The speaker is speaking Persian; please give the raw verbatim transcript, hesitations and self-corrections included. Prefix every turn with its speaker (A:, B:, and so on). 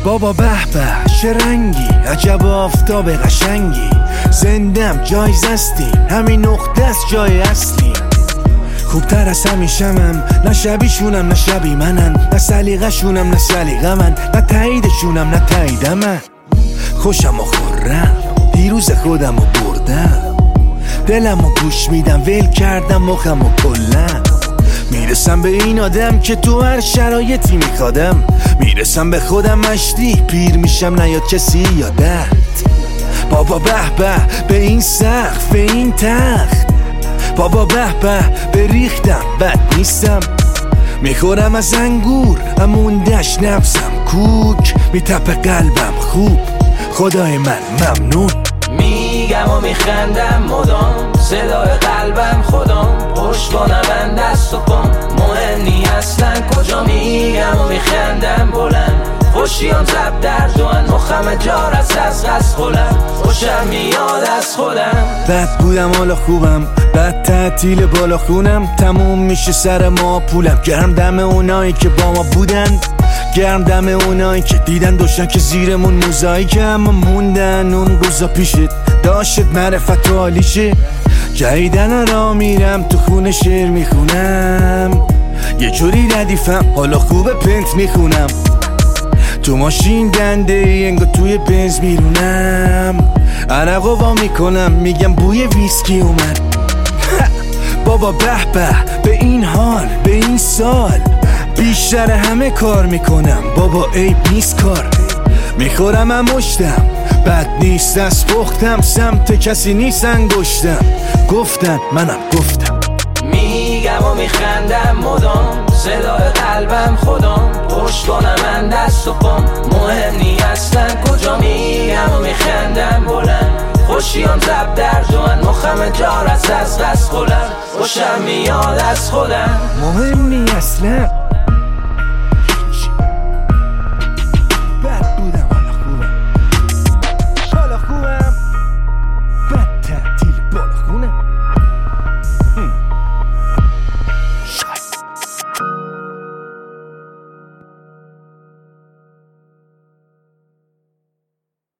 A: بابا به به چه رنگی، عجب آفتاب قشنگی، زندم جایزستی، همین نقطه است جای اصلی. خوبتر از همیشمم، نه شبیشونم نه شبی منن، نه سلیقه‌شونم نه سلیقه من، نه تاییدشونم نه تایید من. خوشم و خورم دیروز خودم و بردم، دلم و گوش میدم ول کردم مخم و کلم. میرسم به این آدم که تو هر شرایطی میخوادم، میرسم به خودم مشتی پیر میشم نیاد کسی یادت. بابا به به به این سقف به این تخت، بابا به به به ریختم بد نیستم. میخورم از انگور اموندش نفسم کوک، میتپه قلبم خوب خدای من ممنون.
B: میگم و میخندم مدام، صدای قلبم خودم، پشتوانم من دست و پام، مهم نی اصلا کجا. میگم و میخندم بلند، خوشیام زب در دوان، مخم جار از از غص خولم، خوشم میاد از خودم.
A: بد بودم حالا خوبم، بد تعطیل بالا خونم، تموم میشه سر ما پولم. گرم دم اونایی که با ما بودن، گرم دم اونایی که دیدن داشتن که زیرمون موزاییک، اما موندن اون روزا پیشت داشت معرفت و حالیشه. جایدن را میرم تو خونه شعر میخونم، یه جوری ردیفم حالا خوبه پنت میخونم. تو ماشین دنده ای انگار توی بنز میرونم، عرق وا میکنم میگم بوی ویسکی اومد. بابا به به به این حال به این سال، بیشتر همه کار میکنم بابا عیب نیست کار. میخورم هم مشتم بد نیست از پختم، سمت کسی نیست انگشتم، گفتن منم گفتم.
B: میگم و میخندم مدام، صدای قلبم خودم، پشتوانم من دست و پام، مهم نی اصلا کجا. میگم و میخندم بلند، خوشیام زب در دوان، مخم جار از از غص خولم، خوشم میاد از خودم.
A: مهم نی اصلا